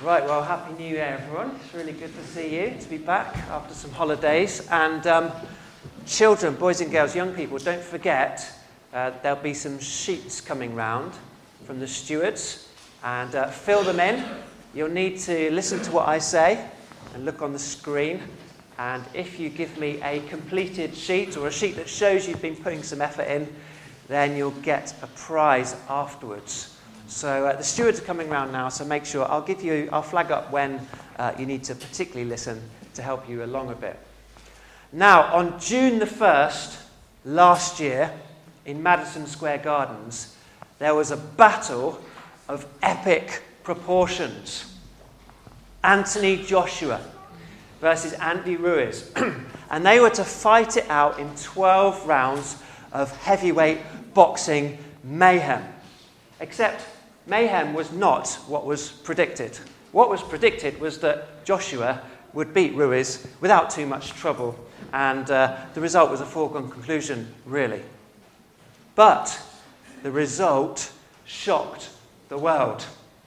Right, well, Happy New Year, everyone. It's really good to see you, to be back after some holidays. And children, boys and girls, young people, don't forget there'll be some sheets coming round from the stewards. And fill them in. You'll need to listen to what I say and look on the screen. And if you give me a completed sheet or a sheet that shows you've been putting some effort in, then you'll get a prize afterwards. So the stewards are coming round now, so make sure, I'll flag up when you need to particularly listen to help you along a bit. Now, on June the 1st, last year, in Madison Square Gardens, there was a battle of epic proportions. Anthony Joshua versus Andy Ruiz. And they were to fight it out in 12 rounds of heavyweight boxing mayhem. Except mayhem was not what was predicted. What was predicted was that Joshua would beat Ruiz without too much trouble, and the result was a foregone conclusion, really. But the result shocked the world.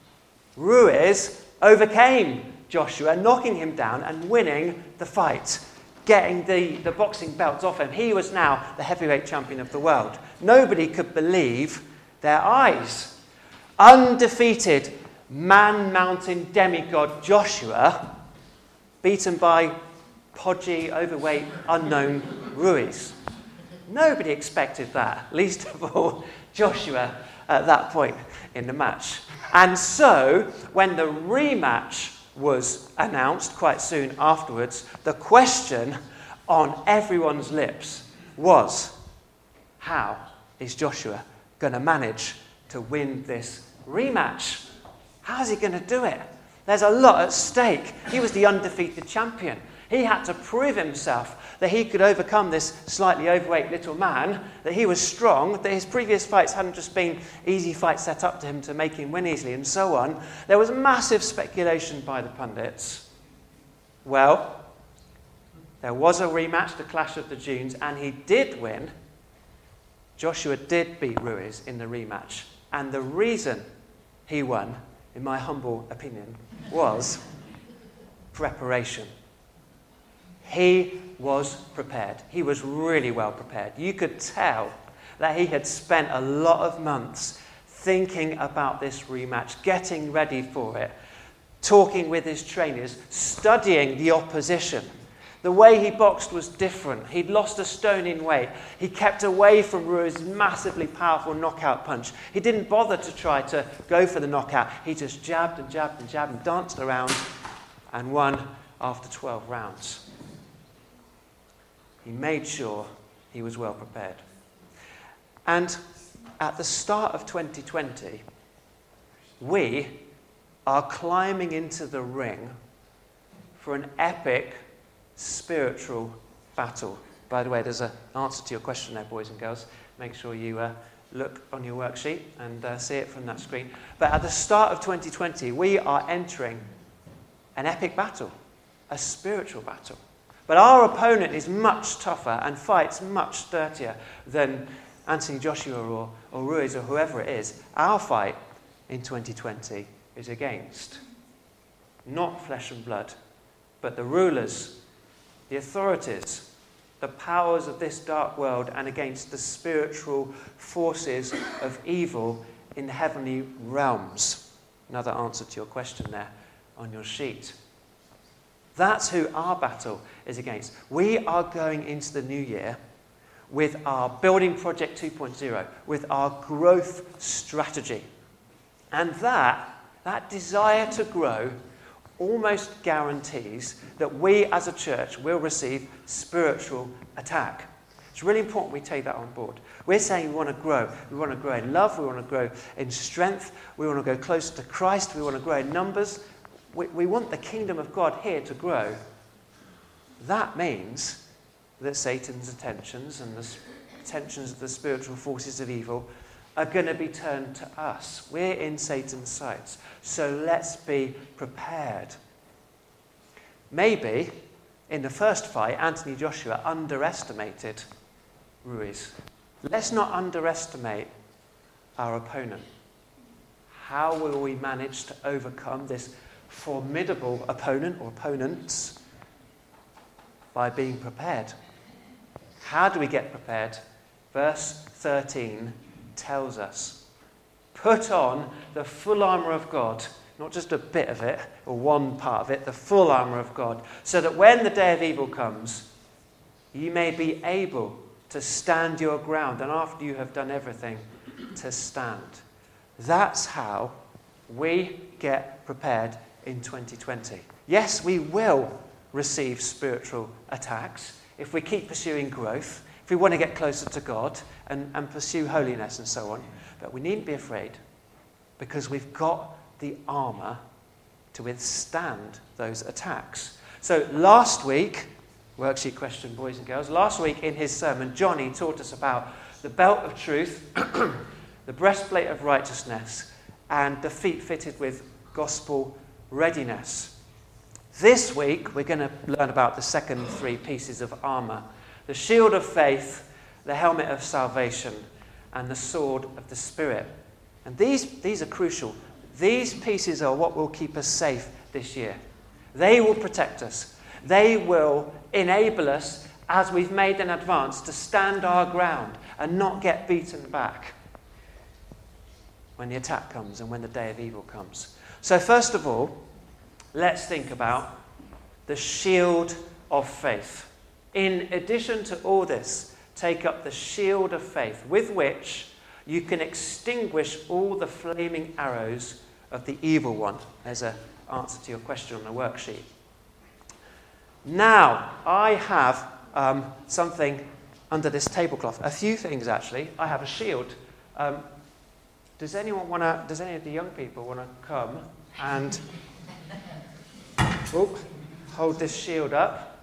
Ruiz overcame Joshua, knocking him down and winning the fight, getting the boxing belts off him. He was now the heavyweight champion of the world. Nobody could believe their eyes. Undefeated man-mountain demigod Joshua, beaten by podgy, overweight, unknown Ruiz. Nobody expected that, least of all Joshua at that point in the match. And so, when the rematch was announced quite soon afterwards, the question on everyone's lips was, how is Joshua going to manage to win this rematch? How's he going to do it? There's a lot at stake. He was the undefeated champion. He had to prove himself that he could overcome this slightly overweight little man, that he was strong, that his previous fights hadn't just been easy fights set up to him to make him win easily, and so on. There was massive speculation by the pundits. Well, there was a rematch, the Clash of the Dunes, and he did win. Joshua did beat Ruiz in the rematch. And the reason he won, in my humble opinion, was preparation. He was prepared. He was really well prepared. You could tell that he had spent a lot of months thinking about this rematch, getting ready for it, talking with his trainers, studying the opposition. The way he boxed was different. He'd lost a stone in weight. He kept away from Ruiz's massively powerful knockout punch. He didn't bother to try to go for the knockout. He just jabbed and jabbed and jabbed and danced around and won after 12 rounds. He made sure he was well prepared. And at the start of 2020, we are climbing into the ring for an epic spiritual battle. By the way, there's an answer to your question there, boys and girls. Make sure you look on your worksheet and see it from that screen. But at the start of 2020, we are entering an epic battle, a spiritual battle. But our opponent is much tougher and fights much dirtier than Anthony Joshua or Ruiz or whoever it is. Our fight in 2020 is against not flesh and blood, but the rulers, the authorities, the powers of this dark world, and against the spiritual forces of evil in the heavenly realms. Another answer to your question there on your sheet. That's who our battle is against. We are going into the new year with our Building Project 2.0, with our growth strategy. And that desire to grow almost guarantees that we as a church will receive spiritual attack. It's really important we take that on board. We're saying we want to grow. We want to grow in love. We want to grow in strength. We want to go closer to Christ. We want to grow in numbers. We want the kingdom of God here to grow. That means that Satan's attentions and the attentions of the spiritual forces of evil are going to be turned to us. We're in Satan's sights. So let's be prepared. Maybe in the first fight, Anthony Joshua underestimated Ruiz. Let's not underestimate our opponent. How will we manage to overcome this formidable opponent or opponents by being prepared. How do we get prepared? Verse 13 tells us, put on the full armour of God, not just a bit of it or one part of it, the full armour of God, so that when the day of evil comes, you may be able to stand your ground, and after you have done everything, to stand. That's how we get prepared in 2020. Yes, we will receive spiritual attacks if we keep pursuing growth, if we want to get closer to God and pursue holiness and so on. But we needn't be afraid, because we've got the armour to withstand those attacks. So last week, worksheet question, boys and girls, last week in his sermon, Johnny taught us about the belt of truth, the breastplate of righteousness, and the feet fitted with gospel readiness. This week, we're going to learn about the second three pieces of armour: the shield of faith, the helmet of salvation, and the sword of the Spirit. And these are crucial. These pieces are what will keep us safe this year. They will protect us. They will enable us, as we've made an advance, to stand our ground and not get beaten back when the attack comes and when the day of evil comes. So first of all, let's think about the shield of faith. In addition to all this, take up the shield of faith, with which you can extinguish all the flaming arrows of the evil one. There's an answer to your question on the worksheet. Now, I have something under this tablecloth. A few things, actually. I have a shield. Does any of the young people want to come and hold this shield up?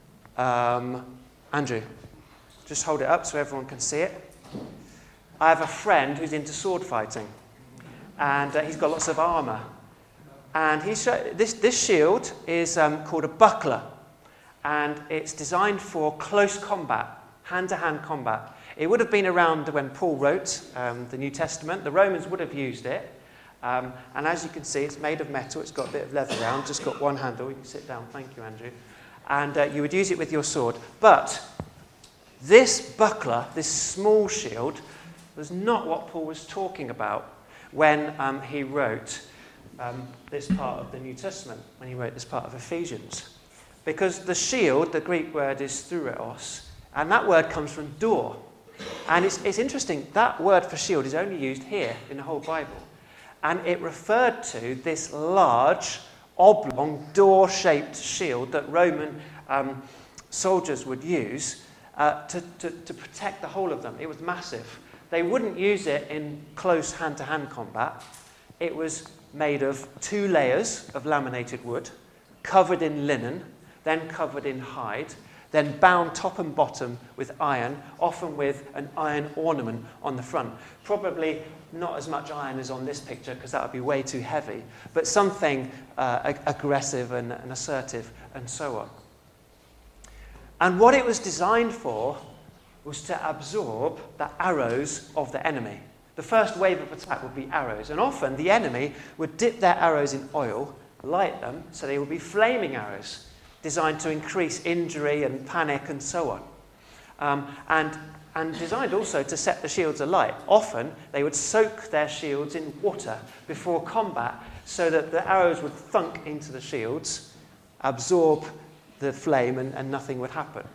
Andrew, just hold it up so everyone can see it. I have a friend who's into sword fighting, and he's got lots of armour. And this shield is called a buckler, and it's designed for close combat, hand-to-hand combat. It would have been around when Paul wrote the New Testament. The Romans would have used it. And as you can see, it's made of metal. It's got a bit of leather around, just got one handle. You can sit down. Thank you, Andrew. And you would use it with your sword. But this buckler, this small shield, was not what Paul was talking about when he wrote this part of the New Testament, when he wrote this part of Ephesians. Because the shield, the Greek word is thureos, and that word comes from door. And it's interesting, that word for shield is only used here in the whole Bible. And it referred to this large, oblong, door-shaped shield that Roman soldiers would use to protect the whole of them. It was massive. They wouldn't use it in close hand-to-hand combat. It was made of 2 layers of laminated wood, covered in linen, then covered in hide, then bound top and bottom with iron, often with an iron ornament on the front. Probably not as much iron as on this picture, because that would be way too heavy, but something aggressive and assertive and so on. And what it was designed for was to absorb the arrows of the enemy. The first wave of attack would be arrows, and often the enemy would dip their arrows in oil, light them, so they would be flaming arrows, designed to increase injury and panic and so on. And designed also to set the shields alight. Often they would soak their shields in water before combat so that the arrows would thunk into the shields, absorb the flame, and nothing would happen.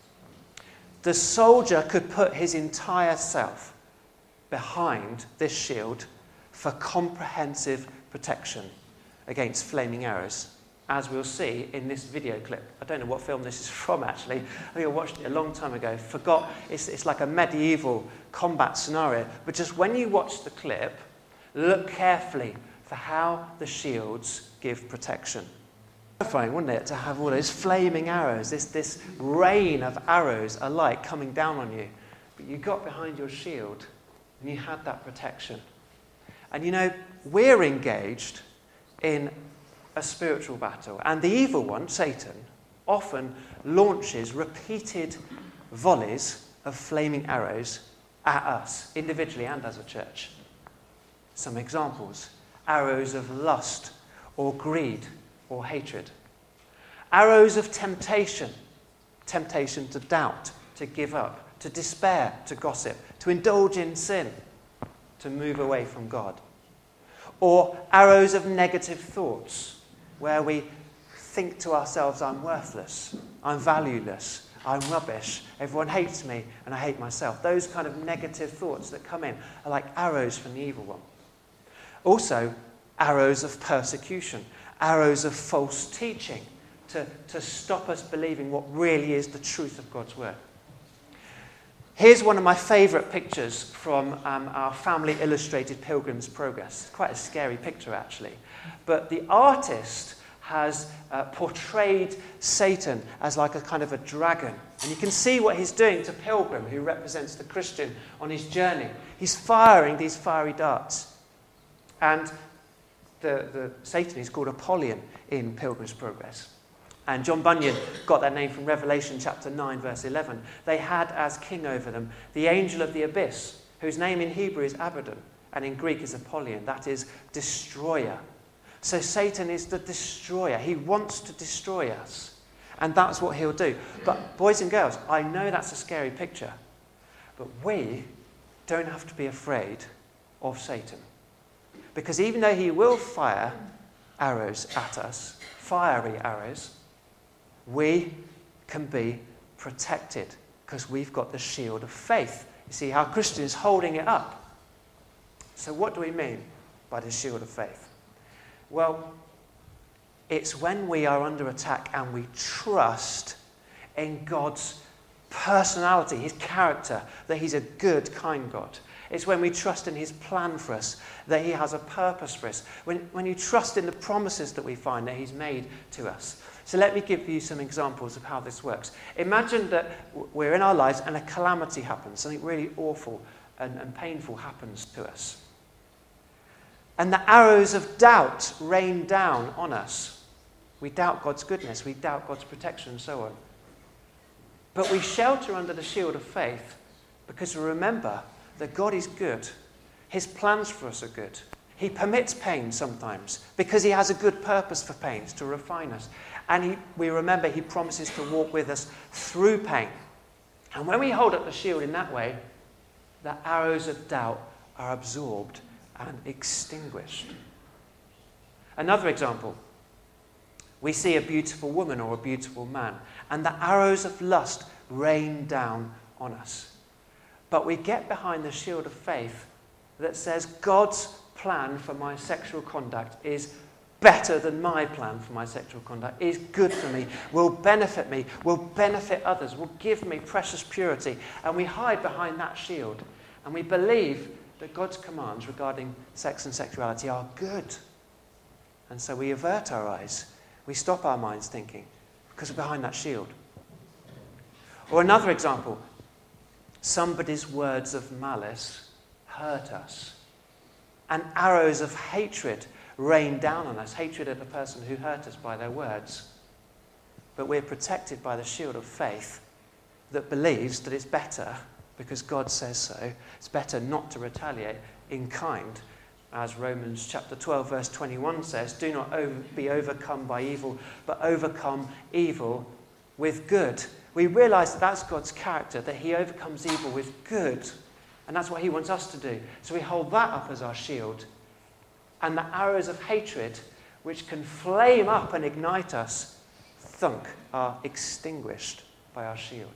The soldier could put his entire self behind this shield for comprehensive protection against flaming arrows, as we'll see in this video clip. I don't know what film this is from, actually. I think I watched it a long time ago. Forgot. It's like a medieval combat scenario. But just when you watch the clip, look carefully for how the shields give protection. Terrifying, wouldn't it, to have all those flaming arrows, this rain of arrows alike coming down on you. But you got behind your shield and you had that protection. And you know, we're engaged in a spiritual battle. And the evil one, Satan, often launches repeated volleys of flaming arrows at us, individually and as a church. Some examples: arrows of lust or greed or hatred. Arrows of temptation, temptation to doubt, to give up, to despair, to gossip, to indulge in sin, to move away from God. Or arrows of negative thoughts, where we think to ourselves, I'm worthless, I'm valueless, I'm rubbish, everyone hates me, and I hate myself. Those kind of negative thoughts that come in are like arrows from the evil one. Also, arrows of persecution, arrows of false teaching, to stop us believing what really is the truth of God's word. Here's one of my favourite pictures from our family illustrated Pilgrim's Progress. Quite a scary picture, actually. But the artist has portrayed Satan as like a kind of a dragon. And you can see what he's doing to Pilgrim, who represents the Christian on his journey. He's firing these fiery darts. And the Satan is called Apollyon in Pilgrim's Progress. And John Bunyan got that name from Revelation chapter 9, verse 11. They had as king over them the angel of the abyss, whose name in Hebrew is Abaddon, and in Greek is Apollyon. That is destroyer. So Satan is the destroyer. He wants to destroy us. And that's what he'll do. But boys and girls, I know that's a scary picture. But we don't have to be afraid of Satan. Because even though he will fire arrows at us, fiery arrows, we can be protected because we've got the shield of faith. You see how Christian is holding it up. So what do we mean by the shield of faith? Well, it's when we are under attack and we trust in God's personality, his character, that he's a good, kind God. It's when we trust in his plan for us, that he has a purpose for us. When you trust in the promises that we find that he's made to us. So let me give you some examples of how this works. Imagine that we're in our lives and a calamity happens, something really awful and painful happens to us. And the arrows of doubt rain down on us. We doubt God's goodness, we doubt God's protection and so on. But we shelter under the shield of faith because we remember that God is good. His plans for us are good. He permits pain sometimes because he has a good purpose for pains to refine us. And we remember he promises to walk with us through pain. And when we hold up the shield in that way, the arrows of doubt are absorbed and extinguished. Another example. We see a beautiful woman or a beautiful man, and the arrows of lust rain down on us. But we get behind the shield of faith that says God's plan for my sexual conduct is better than my plan for my sexual conduct, is good for me, will benefit others, will give me precious purity. And we hide behind that shield. And we believe that God's commands regarding sex and sexuality are good. And so we avert our eyes. We stop our minds thinking because we're behind that shield. Or another example. Somebody's words of malice hurt us. And arrows of hatred rain down on us. Hatred at the person who hurt us by their words. But we're protected by the shield of faith that believes that it's better, because God says so, it's better not to retaliate in kind. As Romans chapter 12 verse 21 says, do not be overcome by evil, but overcome evil with good. We realise that that's God's character, that he overcomes evil with good. And that's what he wants us to do. So we hold that up as our shield. And the arrows of hatred, which can flame up and ignite us, are extinguished by our shield.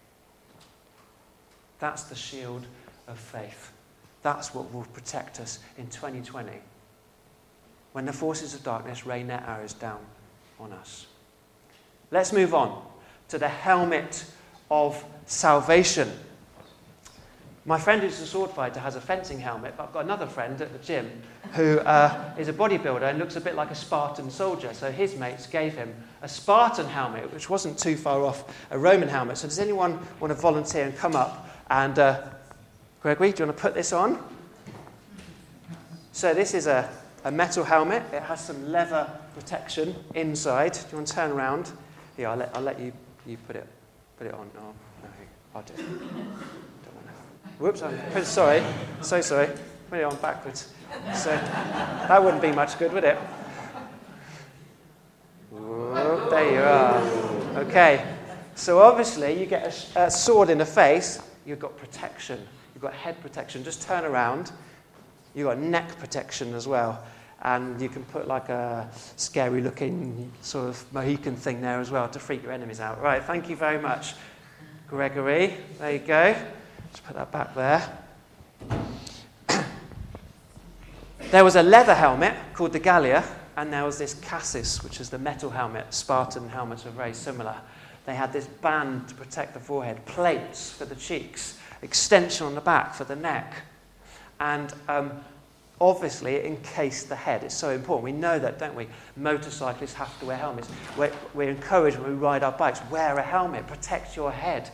That's the shield of faith. That's what will protect us in 2020 when the forces of darkness rain their arrows down on us. Let's move on to the helmet of salvation. My friend who's a sword fighter has a fencing helmet, but I've got another friend at the gym who is a bodybuilder and looks a bit like a Spartan soldier. So his mates gave him a Spartan helmet, which wasn't too far off a Roman helmet. So does anyone want to volunteer and come up? And Gregory, do you want to put this on? So this is a metal helmet. It has some leather protection inside. Do you want to turn around? Here, I'll let you put it on. Oh, no, I'll do it. Whoops, I'm sorry. So sorry. Put it on backwards. So that wouldn't be much good, would it? There you are. Okay. So obviously you get a sword in the face, you've got protection. You've got head protection. Just turn around. You've got neck protection as well. And you can put like a scary looking sort of Mohican thing there as well to freak your enemies out. Right, thank you very much, Gregory. There you go. Just put that back there. There was a leather helmet called the Gallia, and there was this Cassis, which is the metal helmet. Spartan helmets are very similar. They had this band to protect the forehead, plates for the cheeks, extension on the back for the neck. And obviously it encased the head. It's so important. We know that, don't we? Motorcyclists have to wear helmets. We're encouraged when we ride our bikes, wear a helmet, protect your head.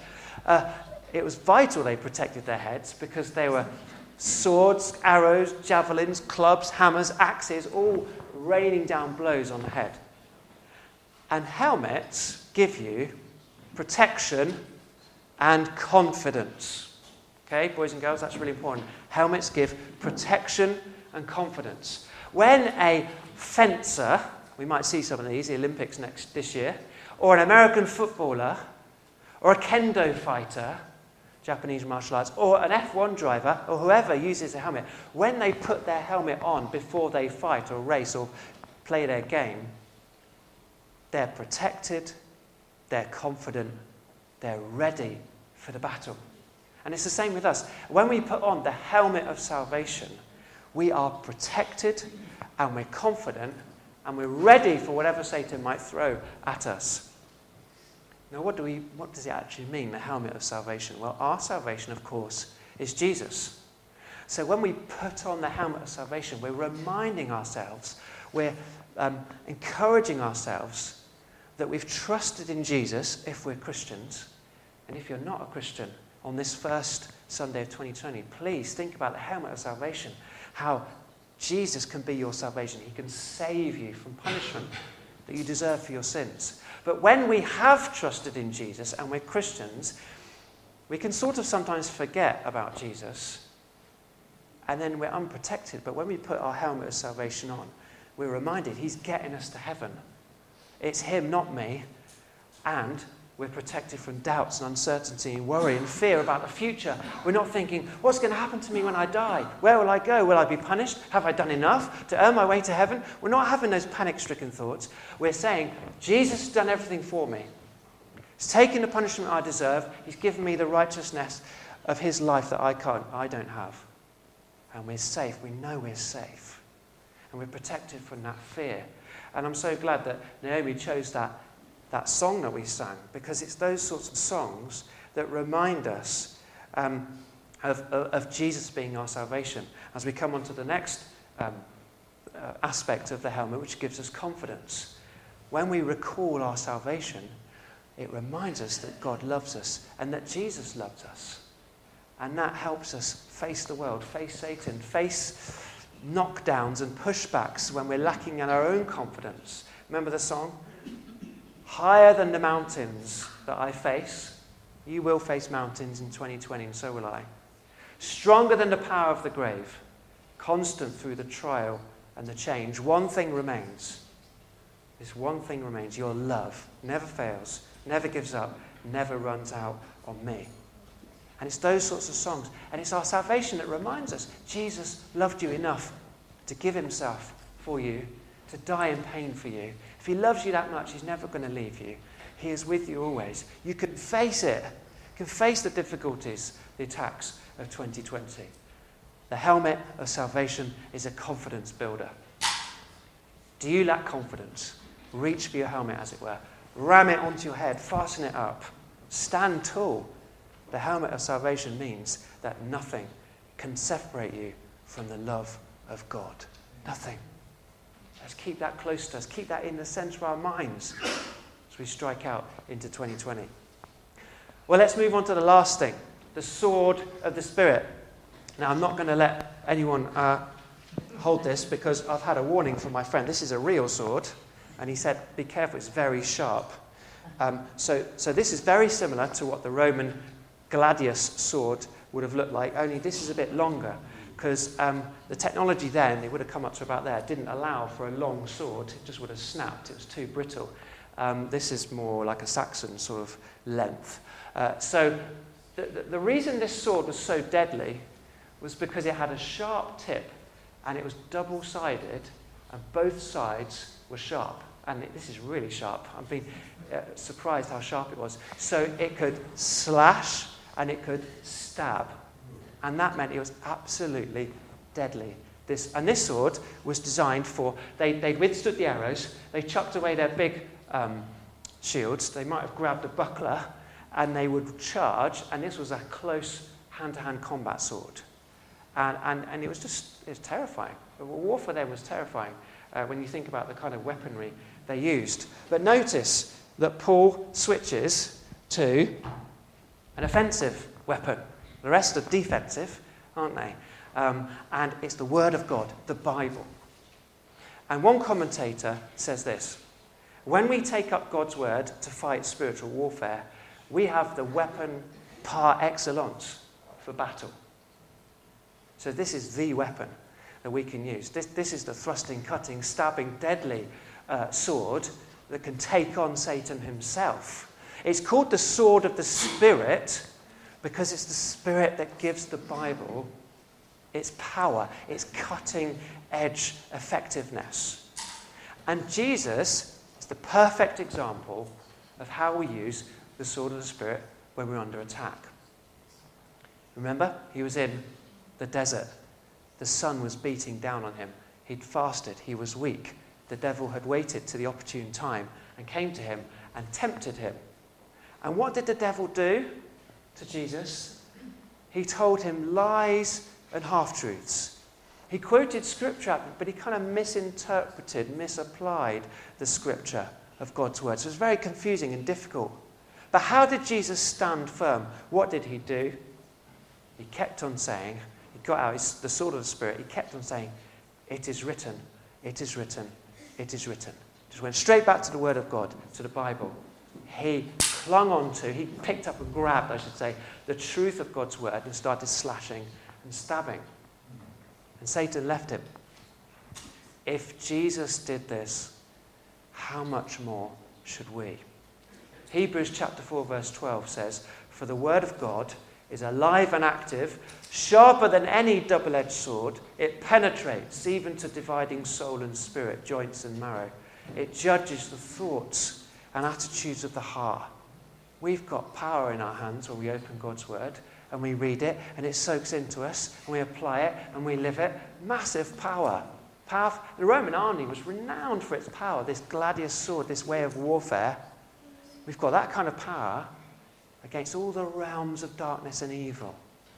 It was vital they protected their heads because they were swords, arrows, javelins, clubs, hammers, axes, all raining down blows on the head. And helmets give you protection and confidence. Okay, boys and girls, that's really important. Helmets give protection and confidence. When a fencer, we might see some of these, the Olympics this year, or an American footballer, or a kendo fighter, Japanese martial arts, or an F1 driver, or whoever uses a helmet, when they put their helmet on before they fight or race or play their game, they're protected, they're confident, they're ready for the battle. And it's the same with us. When we put on the helmet of salvation, we are protected and we're confident and we're ready for whatever Satan might throw at us. Now, what does it actually mean, the helmet of salvation? Well, our salvation, of course, is Jesus. So when we put on the helmet of salvation, we're reminding ourselves, we're encouraging ourselves that we've trusted in Jesus if we're Christians. And if you're not a Christian, on this first Sunday of 2020, please think about the helmet of salvation, how Jesus can be your salvation. He can save you from punishment that you deserve for your sins. But when we have trusted in Jesus and we're Christians, we can sort of sometimes forget about Jesus and then we're unprotected. But when we put our helmet of salvation on, we're reminded he's getting us to heaven. It's him, not me. And we're protected from doubts and uncertainty and worry and fear about the future. We're not thinking, what's going to happen to me when I die? Where will I go? Will I be punished? Have I done enough to earn my way to heaven? We're not having those panic-stricken thoughts. We're saying, Jesus has done everything for me. He's taken the punishment I deserve. He's given me the righteousness of his life that I don't have. And we're safe. We know we're safe. And we're protected from that fear. And I'm so glad that Naomi chose that song that we sang, because it's those sorts of songs that remind us of Jesus being our salvation. As we come on to the next aspect of the helmet, which gives us confidence. When we recall our salvation, it reminds us that God loves us and that Jesus loves us. And that helps us face the world, face Satan, face knockdowns and pushbacks when we're lacking in our own confidence. Remember the song? Higher than the mountains that I face, you will face mountains in 2020, and so will I. Stronger than the power of the grave, constant through the trial and the change. One thing remains. This one thing remains. Your love never fails, never gives up, never runs out on me. And it's those sorts of songs. And it's our salvation that reminds us Jesus loved you enough to give himself for you, to die in pain for you. If he loves you that much, he's never going to leave you. He is with you always. You can face it. You can face the difficulties, the attacks of 2020. The helmet of salvation is a confidence builder. Do you lack confidence? Reach for your helmet, as it were. Ram it onto your head. Fasten it up. Stand tall. The helmet of salvation means that nothing can separate you from the love of God. Nothing. Let's keep that close to us. Keep that in the centre of our minds as we strike out into 2020. Well, let's move on to the last thing, the sword of the Spirit. Now, I'm not going to let anyone hold this because I've had a warning from my friend. This is a real sword, and he said, be careful, it's very sharp. So this is very similar to what the Roman gladius sword would have looked like, only this is a bit longer. Because the technology then, they would have come up to about there, didn't allow for a long sword. It just would have snapped. It was too brittle. This is more like a Saxon sort of length. So the reason this sword was so deadly was because it had a sharp tip and it was double-sided and both sides were sharp. And this is really sharp. I've been surprised how sharp it was. So it could slash and it could stab. And that meant it was absolutely deadly. This sword was designed for, they'd withstood the arrows, they chucked away their big shields, they might have grabbed a buckler, and they would charge, and this was a close hand-to-hand combat sword. And it was terrifying. The warfare then was terrifying when you think about the kind of weaponry they used. But notice that Paul switches to an offensive weapon. The rest are defensive, aren't they? And it's the Word of God, the Bible. And one commentator says this: when we take up God's Word to fight spiritual warfare, we have the weapon par excellence for battle. So this is the weapon that we can use. This is the thrusting, cutting, stabbing, deadly sword that can take on Satan himself. It's called the sword of the Spirit because it's the Spirit that gives the Bible its power, its cutting-edge effectiveness. And Jesus is the perfect example of how we use the sword of the Spirit when we're under attack. Remember, he was in the desert. The sun was beating down on him. He'd fasted. He was weak. The devil had waited to the opportune time and came to him and tempted him. And what did the devil do to Jesus? He told him lies and half-truths. He quoted scripture, but he kind of misinterpreted, misapplied the scripture of God's word. So it was very confusing and difficult. But how did Jesus stand firm? What did he do? He kept on saying, he got out the sword of the Spirit, he kept on saying, it is written, it is written, it is written. Just went straight back to the word of God, to the Bible. He clung on to, he picked up and grabbed, I should say, the truth of God's word and started slashing and stabbing. And Satan left him. If Jesus did this, how much more should we? Hebrews chapter 4 verse 12 says, for the word of God is alive and active, sharper than any double-edged sword. It penetrates even to dividing soul and spirit, joints and marrow. It judges the thoughts and attitudes of the heart. We've got power in our hands when we open God's word and we read it and it soaks into us and we apply it and we live it. Massive power. The Roman army was renowned for its power, this gladius sword, this way of warfare. We've got that kind of power against all the realms of darkness and evil.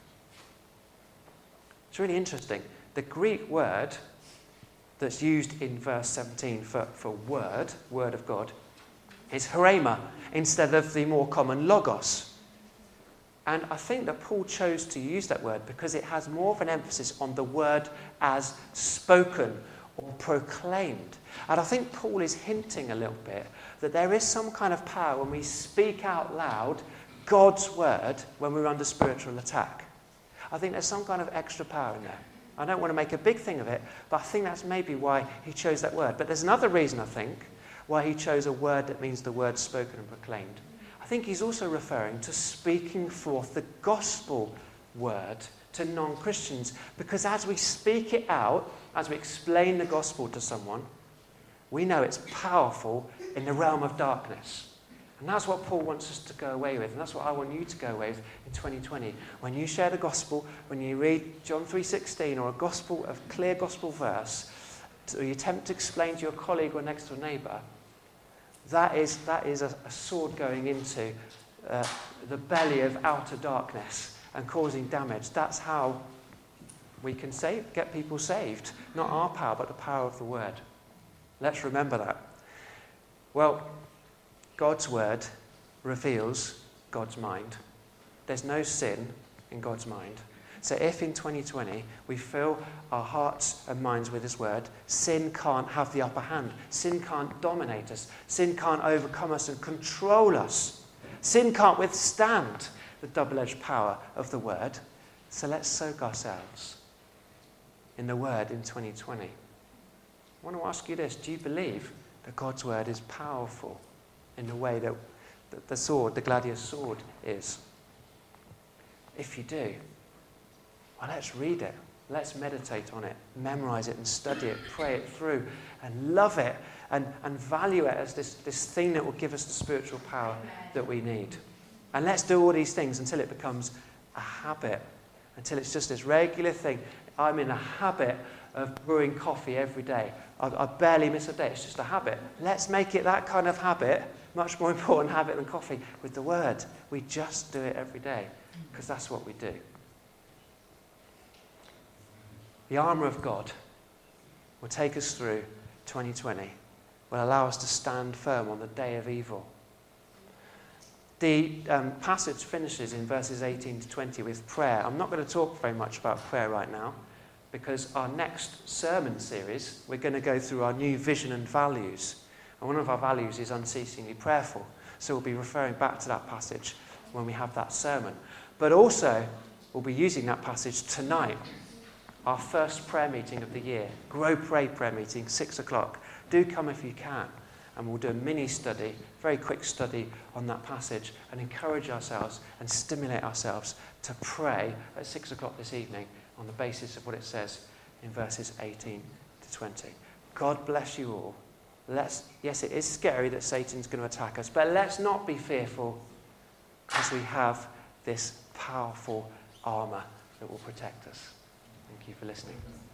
It's really interesting. The Greek word that's used in verse 17 for word of God, is herema instead of the more common logos. And I think that Paul chose to use that word because it has more of an emphasis on the word as spoken or proclaimed. And I think Paul is hinting a little bit that there is some kind of power when we speak out loud God's word when we're under spiritual attack. I think there's some kind of extra power in there. I don't want to make a big thing of it, but I think that's maybe why he chose that word. But there's another reason, I think, why he chose a word that means the word spoken and proclaimed. I think he's also referring to speaking forth the gospel word to non-Christians. Because as we speak it out, as we explain the gospel to someone, we know it's powerful in the realm of darkness. And that's what Paul wants us to go away with. And that's what I want you to go away with in 2020. When you share the gospel, when you read John 3:16 or a clear gospel verse, or you attempt to explain to your colleague or next door neighbour, that is a sword going into the belly of outer darkness and causing damage. That's how we can get people saved. Not our power, but the power of the word. Let's remember that. Well, God's word reveals God's mind. There's no sin in God's mind. So if in 2020 we fill our hearts and minds with his word, sin can't have the upper hand. Sin can't dominate us. Sin can't overcome us and control us. Sin can't withstand the double-edged power of the word. So let's soak ourselves in the word in 2020. I want to ask you this. Do you believe that God's word is powerful in the way that the sword, the gladiator's sword, is? If you do, well, let's read it. Let's meditate on it, memorize it and study it, pray it through and love it and value it as this thing that will give us the spiritual power that we need. And let's do all these things until it becomes a habit, until it's just this regular thing. I'm in a habit of brewing coffee every day. I barely miss a day. It's just a habit. Let's make it that kind of habit, much more important habit than coffee, with the Word. We just do it every day because that's what we do. The armour of God will take us through 2020, will allow us to stand firm on the day of evil. The passage finishes in verses 18 to 20 with prayer. I'm not going to talk very much about prayer right now because our next sermon series, we're going to go through our new vision and values. And one of our values is unceasingly prayerful. So we'll be referring back to that passage when we have that sermon. But also, we'll be using that passage tonight. Our first prayer meeting of the year, Grow Pray prayer meeting, 6 o'clock. Do come if you can. And we'll do a mini study, very quick study on that passage and encourage ourselves and stimulate ourselves to pray at 6 o'clock this evening on the basis of what it says in verses 18 to 20. God bless you all. Yes, it is scary that Satan's going to attack us, but let's not be fearful because we have this powerful armour that will protect us. Thank you for listening.